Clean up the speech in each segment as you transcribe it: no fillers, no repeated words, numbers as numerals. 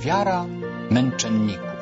Wiara męczenników.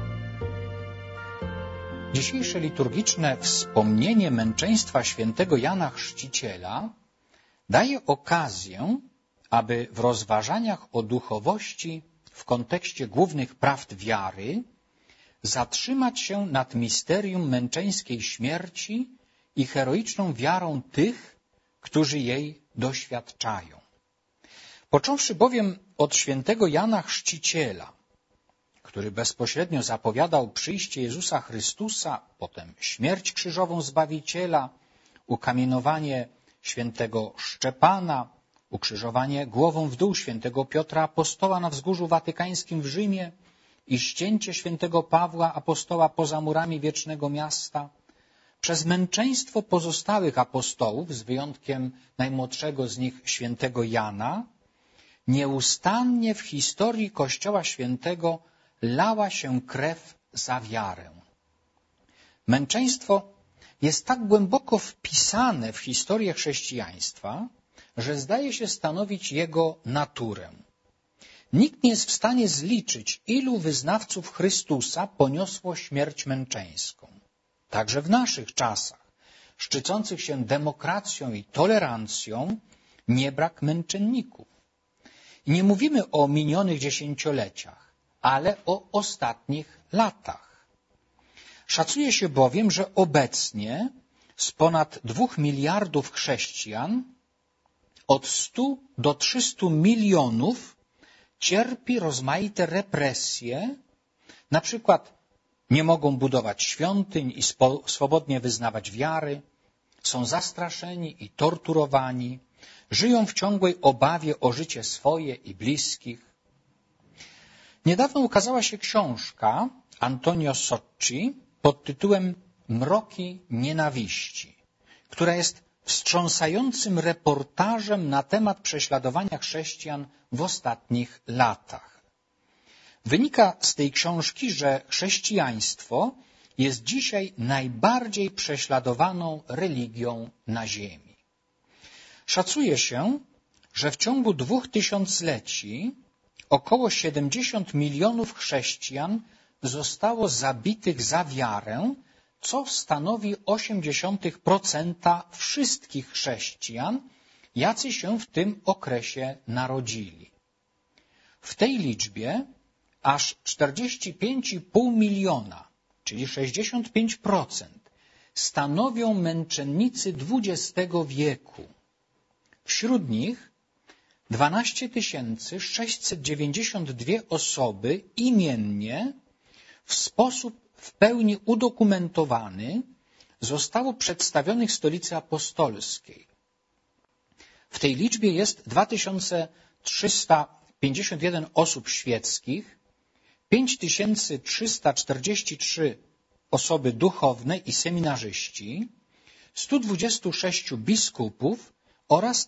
Dzisiejsze liturgiczne wspomnienie męczeństwa świętego Jana Chrzciciela daje okazję, aby w rozważaniach o duchowości w kontekście głównych prawd wiary zatrzymać się nad misterium męczeńskiej śmierci i heroiczną wiarą tych, którzy jej doświadczają. Począwszy bowiem od świętego Jana Chrzciciela, który bezpośrednio zapowiadał przyjście Jezusa Chrystusa, potem śmierć krzyżową Zbawiciela, ukamienowanie świętego Szczepana, ukrzyżowanie głową w dół świętego Piotra Apostoła na Wzgórzu Watykańskim w Rzymie i ścięcie świętego Pawła Apostoła poza murami wiecznego miasta, przez męczeństwo pozostałych apostołów, z wyjątkiem najmłodszego z nich świętego Jana, nieustannie w historii Kościoła Świętego lała się krew za wiarę. Męczeństwo jest tak głęboko wpisane w historię chrześcijaństwa, że zdaje się stanowić jego naturę. Nikt nie jest w stanie zliczyć, ilu wyznawców Chrystusa poniosło śmierć męczeńską. Także w naszych czasach, szczycących się demokracją i tolerancją, nie brak męczenników. I nie mówimy o minionych dziesięcioleciach, ale o ostatnich latach. Szacuje się bowiem, że obecnie z ponad 2 miliardów chrześcijan od 100 do 300 milionów cierpi rozmaite represje, na przykład nie mogą budować świątyń i swobodnie wyznawać wiary, są zastraszeni i torturowani, żyją w ciągłej obawie o życie swoje i bliskich. Niedawno ukazała się książka Antonio Socci pod tytułem Mroki nienawiści, która jest wstrząsającym reportażem na temat prześladowania chrześcijan w ostatnich latach. Wynika z tej książki, że chrześcijaństwo jest dzisiaj najbardziej prześladowaną religią na ziemi. Szacuje się, że w ciągu 2000-leci około 70 milionów chrześcijan zostało zabitych za wiarę, co stanowi 0,8% wszystkich chrześcijan, jacy się w tym okresie narodzili. W tej liczbie aż 45,5 miliona, czyli 65%, stanowią męczennicy XX wieku. Wśród nich 12 692 osoby imiennie w sposób w pełni udokumentowany zostało przedstawionych w Stolicy Apostolskiej. W tej liczbie jest 2351 osób świeckich, 5343 osoby duchowne i seminarzyści, 126 biskupów oraz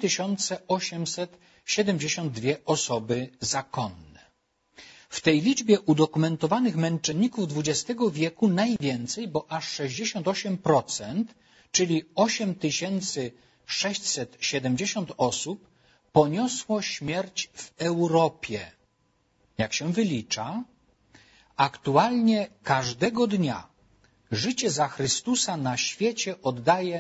4872 osoby zakonne. W tej liczbie udokumentowanych męczenników XX wieku najwięcej, bo aż 68%, czyli 8670 osób, poniosło śmierć w Europie. Jak się wylicza, aktualnie każdego dnia życie za Chrystusa na świecie oddaje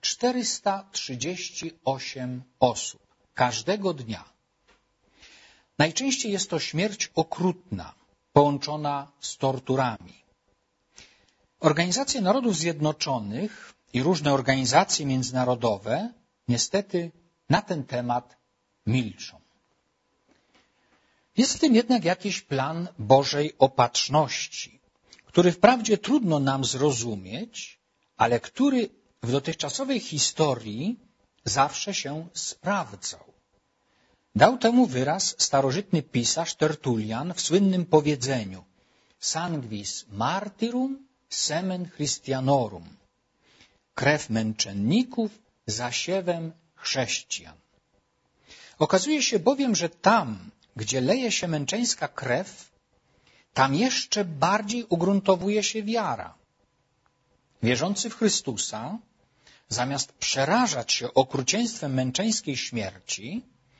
438 osób. Każdego dnia. Najczęściej jest to śmierć okrutna, połączona z torturami. Organizacje Narodów Zjednoczonych i różne organizacje międzynarodowe niestety na ten temat milczą. Jest w tym jednak jakiś plan Bożej opatrzności, który wprawdzie trudno nam zrozumieć, ale który w dotychczasowej historii zawsze się sprawdzał. Dał temu wyraz starożytny pisarz Tertullian w słynnym powiedzeniu Sanguis martyrum semen Christianorum. Krew męczenników zasiewem chrześcijan. Okazuje się bowiem, że tam, gdzie leje się męczeńska krew, tam jeszcze bardziej ugruntowuje się wiara. Wierzący w Chrystusa, zamiast przerażać się okrucieństwem męczeńskiej śmierci,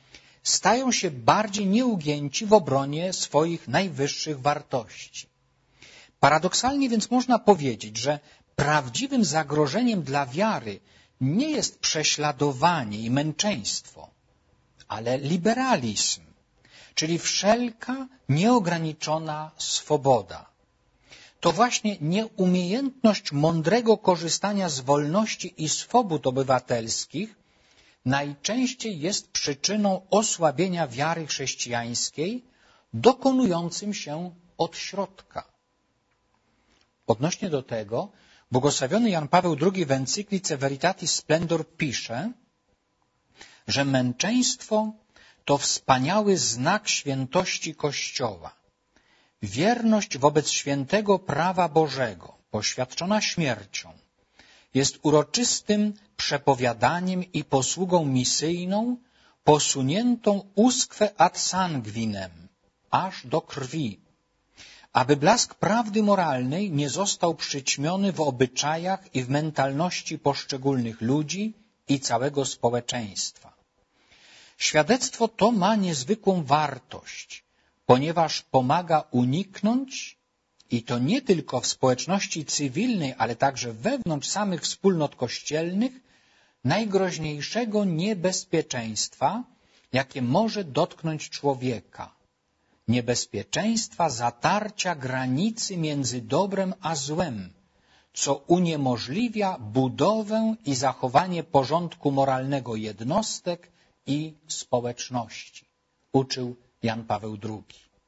stają się bardziej nieugięci w obronie swoich najwyższych wartości. Paradoksalnie więc można powiedzieć, że prawdziwym zagrożeniem dla wiary nie jest prześladowanie i męczeństwo, ale liberalizm, czyli wszelka nieograniczona swoboda. To właśnie nieumiejętność mądrego korzystania z wolności i swobód obywatelskich najczęściej jest przyczyną osłabienia wiary chrześcijańskiej dokonującym się od środka. Odnośnie do tego błogosławiony Jan Paweł II w encyklice Veritatis Splendor pisze, że męczeństwo to wspaniały znak świętości Kościoła. Wierność wobec świętego prawa Bożego, poświadczona śmiercią, jest uroczystym przepowiadaniem i posługą misyjną posuniętą usque ad sanguinem, aż do krwi, aby blask prawdy moralnej nie został przyćmiony w obyczajach i w mentalności poszczególnych ludzi i całego społeczeństwa. Świadectwo to ma niezwykłą wartość, ponieważ pomaga uniknąć, i to nie tylko w społeczności cywilnej, ale także wewnątrz samych wspólnot kościelnych, najgroźniejszego niebezpieczeństwa, jakie może dotknąć człowieka. Niebezpieczeństwa zatarcia granicy między dobrem a złem, co uniemożliwia budowę i zachowanie porządku moralnego jednostek i społeczności, uczył Jan Paweł II.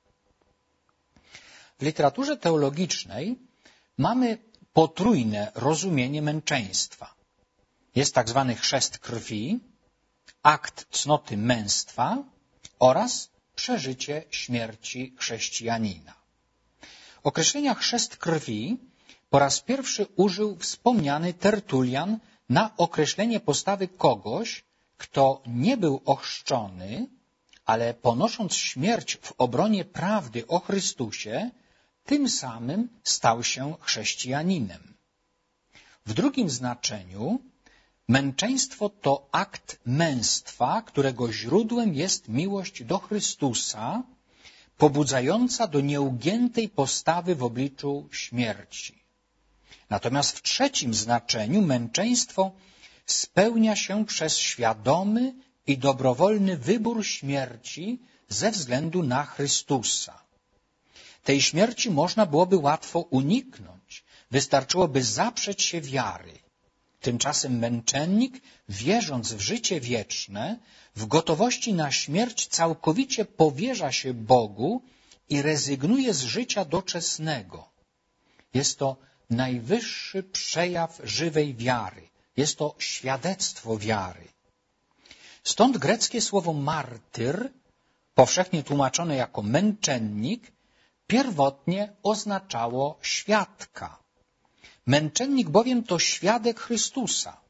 W literaturze teologicznej mamy potrójne rozumienie męczeństwa. Jest tak zwany chrzest krwi, akt cnoty męstwa oraz przeżycie śmierci chrześcijanina. Określenia chrzest krwi po raz pierwszy użył wspomniany Tertulian na określenie postawy kogoś, kto nie był ochrzczony, ale ponosząc śmierć w obronie prawdy o Chrystusie, tym samym stał się chrześcijaninem. W drugim znaczeniu męczeństwo to akt męstwa, którego źródłem jest miłość do Chrystusa, pobudzająca do nieugiętej postawy w obliczu śmierci. Natomiast w trzecim znaczeniu męczeństwo spełnia się przez świadomy i dobrowolny wybór śmierci ze względu na Chrystusa. Tej śmierci można byłoby łatwo uniknąć, wystarczyłoby zaprzeć się wiary. Tymczasem męczennik, wierząc w życie wieczne, w gotowości na śmierć całkowicie powierza się Bogu i rezygnuje z życia doczesnego. Jest to najwyższy przejaw żywej wiary. Jest to świadectwo wiary. Stąd greckie słowo martyr, powszechnie tłumaczone jako męczennik, pierwotnie oznaczało świadka. Męczennik bowiem to świadek Chrystusa.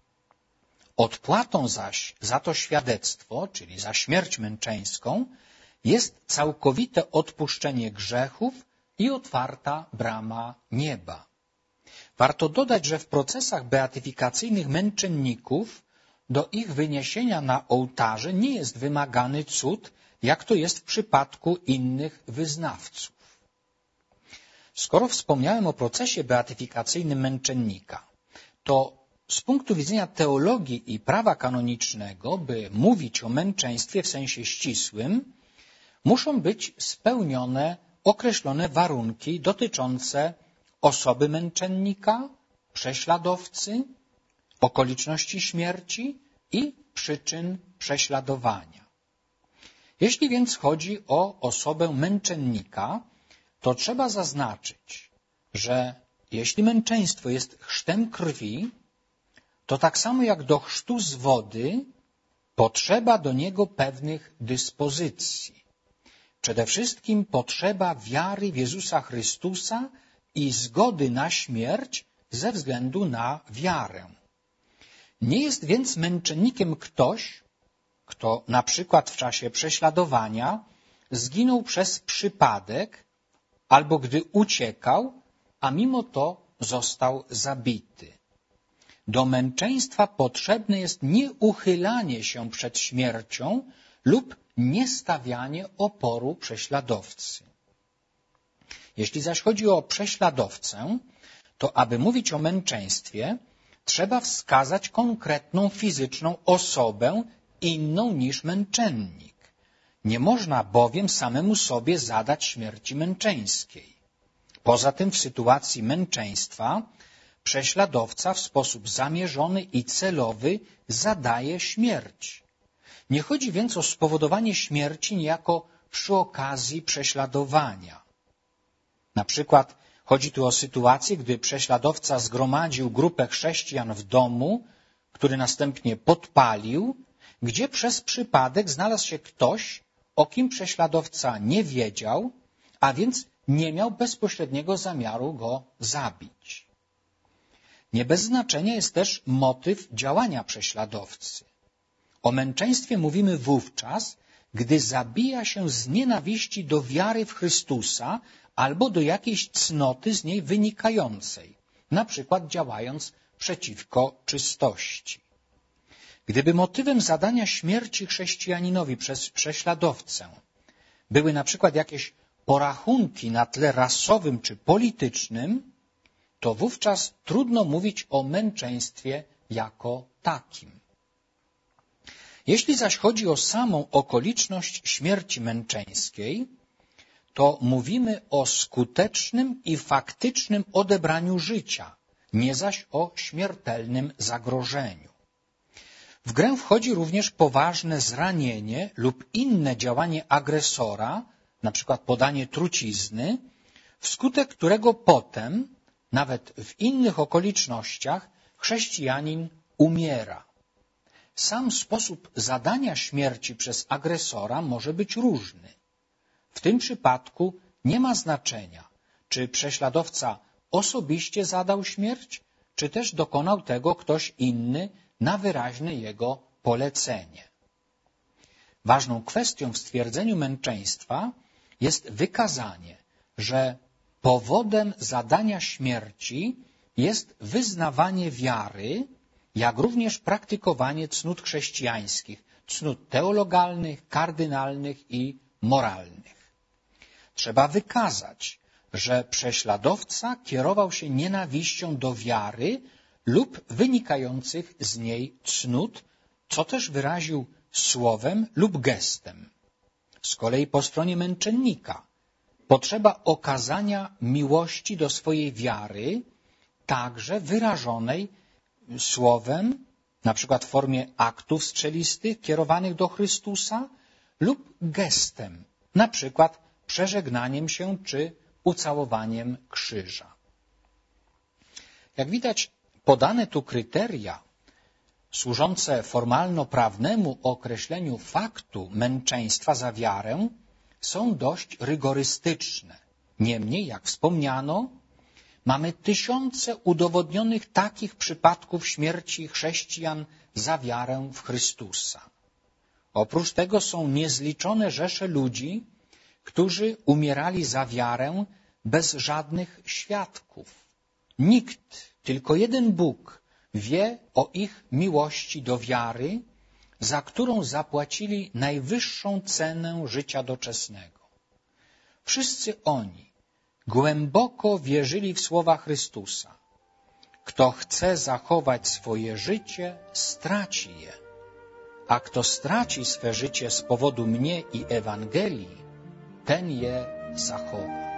Odpłatą zaś za to świadectwo, czyli za śmierć męczeńską, jest całkowite odpuszczenie grzechów i otwarta brama nieba. Warto dodać, że w procesach beatyfikacyjnych męczenników do ich wyniesienia na ołtarze nie jest wymagany cud, jak to jest w przypadku innych wyznawców. Skoro wspomniałem o procesie beatyfikacyjnym męczennika, to z punktu widzenia teologii i prawa kanonicznego, by mówić o męczeństwie w sensie ścisłym, muszą być spełnione określone warunki dotyczące osoby męczennika, prześladowcy, okoliczności śmierci i przyczyn prześladowania. Jeśli więc chodzi o osobę męczennika, to trzeba zaznaczyć, że jeśli męczeństwo jest chrztem krwi, to tak samo jak do chrztu z wody potrzeba do niego pewnych dyspozycji. Przede wszystkim potrzeba wiary w Jezusa Chrystusa i zgody na śmierć ze względu na wiarę. Nie jest więc męczennikiem ktoś, kto na przykład w czasie prześladowania zginął przez przypadek albo gdy uciekał, a mimo to został zabity. Do męczeństwa potrzebne jest nie uchylanie się przed śmiercią, lub niestawianie oporu prześladowcy. Jeśli zaś chodzi o prześladowcę, to aby mówić o męczeństwie, trzeba wskazać konkretną fizyczną osobę inną niż męczennik. Nie można bowiem samemu sobie zadać śmierci męczeńskiej. Poza tym w sytuacji męczeństwa prześladowca w sposób zamierzony i celowy zadaje śmierć. Nie chodzi więc o spowodowanie śmierci niejako przy okazji prześladowania. Na przykład chodzi tu o sytuację, gdy prześladowca zgromadził grupę chrześcijan w domu, który następnie podpalił, gdzie przez przypadek znalazł się ktoś, o kim prześladowca nie wiedział, a więc nie miał bezpośredniego zamiaru go zabić. Nie bez znaczenia jest też motyw działania prześladowcy. O męczeństwie mówimy wówczas, gdy zabija się z nienawiści do wiary w Chrystusa albo do jakiejś cnoty z niej wynikającej, na przykład działając przeciwko czystości. Gdyby motywem zadania śmierci chrześcijaninowi przez prześladowcę były na przykład jakieś porachunki na tle rasowym czy politycznym, to wówczas trudno mówić o męczeństwie jako takim. Jeśli zaś chodzi o samą okoliczność śmierci męczeńskiej, to mówimy o skutecznym i faktycznym odebraniu życia, nie zaś o śmiertelnym zagrożeniu. W grę wchodzi również poważne zranienie lub inne działanie agresora, na przykład podanie trucizny, wskutek którego potem, nawet w innych okolicznościach, chrześcijanin umiera. Sam sposób zadania śmierci przez agresora może być różny. W tym przypadku nie ma znaczenia, czy prześladowca osobiście zadał śmierć, czy też dokonał tego ktoś inny na wyraźne jego polecenie. Ważną kwestią w stwierdzeniu męczeństwa jest wykazanie, że powodem zadania śmierci jest wyznawanie wiary, jak również praktykowanie cnót chrześcijańskich, cnót teologalnych, kardynalnych i moralnych. Trzeba wykazać, że prześladowca kierował się nienawiścią do wiary lub wynikających z niej cnót, co też wyraził słowem lub gestem. Z kolei po stronie męczennika potrzeba okazania miłości do swojej wiary, także wyrażonej słowem, na przykład w formie aktów strzelistych kierowanych do Chrystusa lub gestem, na przykład przeżegnaniem się czy ucałowaniem krzyża. Jak widać, podane tu kryteria służące formalno-prawnemu określeniu faktu męczeństwa za wiarę są dość rygorystyczne. Niemniej, jak wspomniano, mamy tysiące udowodnionych takich przypadków śmierci chrześcijan za wiarę w Chrystusa. Oprócz tego są niezliczone rzesze ludzi, którzy umierali za wiarę bez żadnych świadków. Nikt, tylko jeden Bóg wie o ich miłości do wiary, za którą zapłacili najwyższą cenę życia doczesnego. Wszyscy oni głęboko wierzyli w słowa Chrystusa. Kto chce zachować swoje życie, straci je, a kto straci swe życie z powodu mnie i Ewangelii, ten je zachowa.